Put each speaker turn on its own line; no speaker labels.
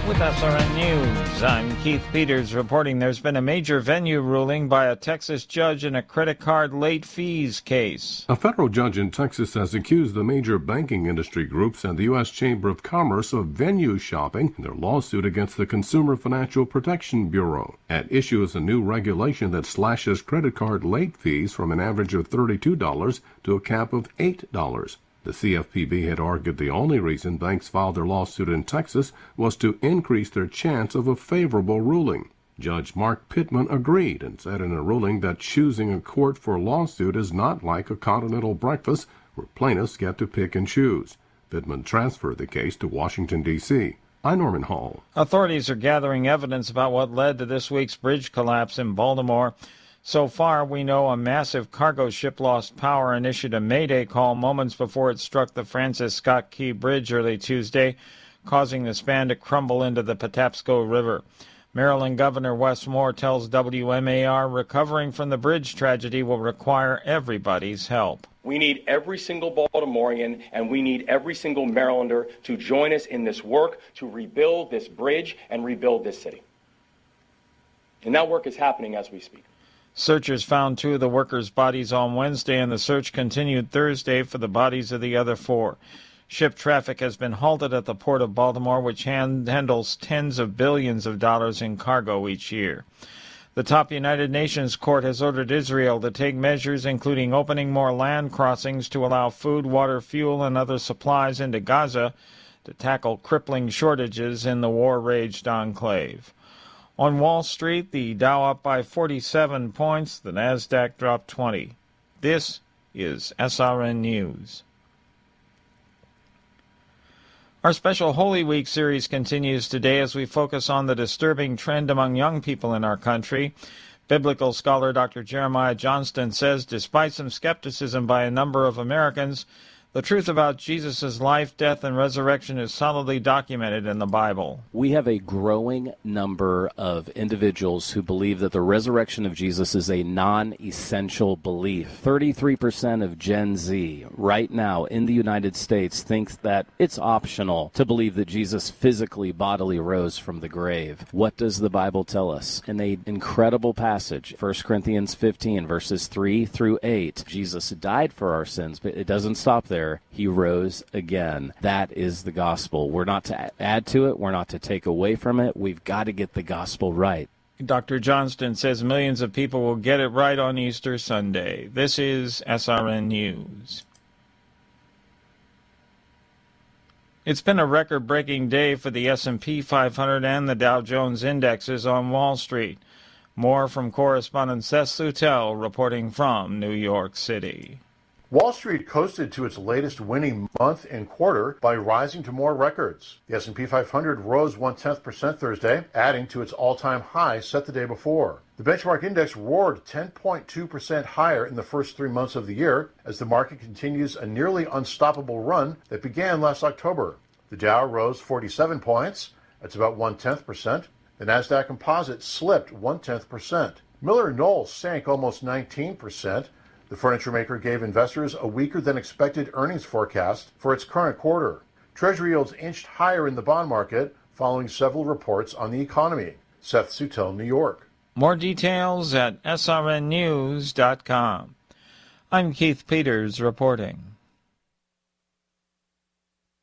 With SRN News, I'm Keith Peters reporting there's been a major venue ruling by a Texas judge in a credit card late fees case.
A federal judge in Texas has accused the major banking industry groups and the U.S. Chamber of Commerce of venue shopping in their lawsuit against the Consumer Financial Protection Bureau. At issue is a new regulation that slashes credit card late fees from an average of $32 to a cap of $8. The CFPB had argued the only reason banks filed their lawsuit in Texas was to increase their chance of a favorable ruling. Judge Mark Pittman agreed and said in a ruling that choosing a court for a lawsuit is not like a continental breakfast where plaintiffs get to pick and choose. Pittman transferred the case to Washington, D.C. I'm Norman Hall.
Authorities are gathering evidence about what led to this week's bridge collapse in Baltimore. So far, we know a massive cargo ship lost power and issued a mayday call moments before it struck the Francis Scott Key Bridge early Tuesday, causing the span to crumble into the Patapsco River. Maryland Governor Wes Moore tells WMAR recovering from the bridge tragedy will require everybody's help.
We need every single Baltimorean and we need every single Marylander to join us in this work to rebuild this bridge and rebuild this city. And that work is happening as we speak.
Searchers found 2 of the workers' bodies on Wednesday, and the search continued Thursday for the bodies of the other 4. Ship traffic has been halted at the Port of Baltimore, which handles tens of billions of dollars in cargo each year. The top United Nations court has ordered Israel to take measures including opening more land crossings to allow food, water, fuel, and other supplies into Gaza to tackle crippling shortages in the war-raged enclave. On Wall Street, the Dow up by 47 points, the Nasdaq dropped 20. This is SRN News. Our special Holy Week series continues today as we focus on the disturbing trend among young people in our country. Biblical scholar Dr. Jeremiah Johnston says despite some skepticism by a number of Americans, the truth about Jesus' life, death, and resurrection is solidly documented in the Bible.
We have a growing number of individuals who believe that the resurrection of Jesus is a non-essential belief. 33% of Gen Z right now in the United States thinks that it's optional to believe that Jesus physically, bodily rose from the grave. What does the Bible tell us? In an incredible passage, 1 Corinthians 15, verses 3 through 8, Jesus died for our sins, but it doesn't stop there. He rose again. That is the gospel. We're not to add to it. We're not to take away from it. We've got to get the gospel right.
Dr. Johnston says millions of people will get it right on Easter Sunday. This is SRN News. It's been a record-breaking day for the S&P 500 and the Dow Jones indexes on Wall Street. More from correspondent Seth Sutel reporting from New York City.
Wall Street coasted to its latest winning month and quarter by rising to more records. The S&P 500 rose 0.1% Thursday, adding to its all-time high set the day before. The benchmark index roared 10.2% higher in the first 3 months of the year as the market continues a nearly unstoppable run that began last October. The Dow rose 47 points. That's about 0.1%. The Nasdaq Composite slipped 0.1%. Miller Knoll sank almost 19%. The furniture maker gave investors a weaker-than-expected earnings forecast for its current quarter. Treasury yields inched higher in the bond market following several reports on the economy. Seth Sutel, New York.
More details at srnnews.com. I'm Keith Peters reporting.